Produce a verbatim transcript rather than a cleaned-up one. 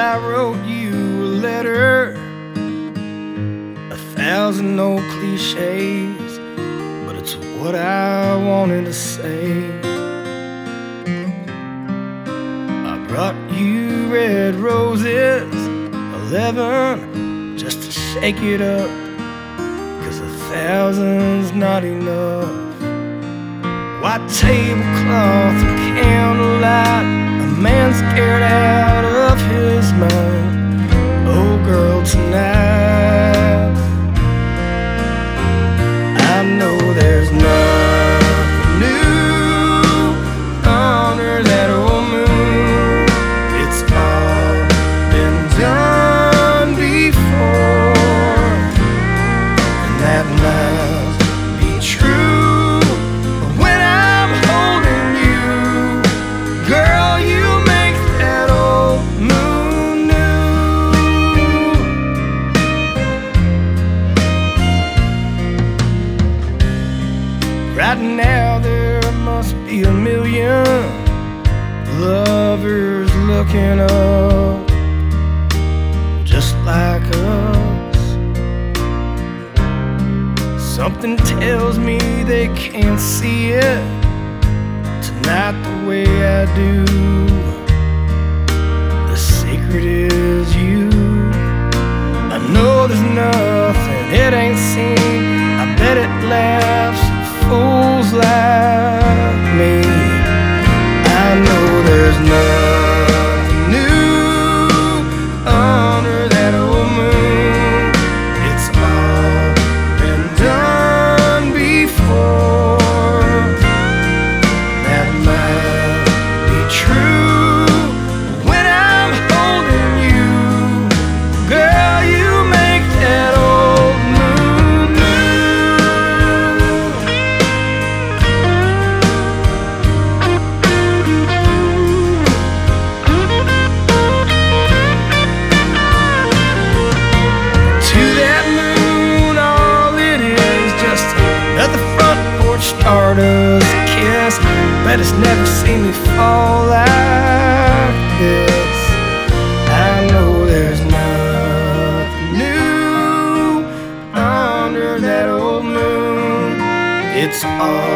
I wrote you a letter, a thousand old cliches, but it's what I wanted to say. I brought you red roses, eleven, just to shake it up, 'cause a thousand's not enough. White tablecloth and candlelight, a man scared out of his mind. Oh girl, tonight I know there's nothing new under that old moon. It's all been done before, and that might be true. But when I'm holding you, girl, you make that old moon new. Right now there must be a million lovers looking up, just like us. Something tells me they can't see it tonight the way I do. The secret is you. I know there's nothing it ain't seen. I bet it laughs at fools like me. I know there's nothing new under that old moon. It's all been done before. That might be true. When I'm holding you, girl, you make that old moon to that moon. All it is, just another front porch stardust kiss. Bet it's never seen me fall like this. I know there's nothing new under that old moon. It's all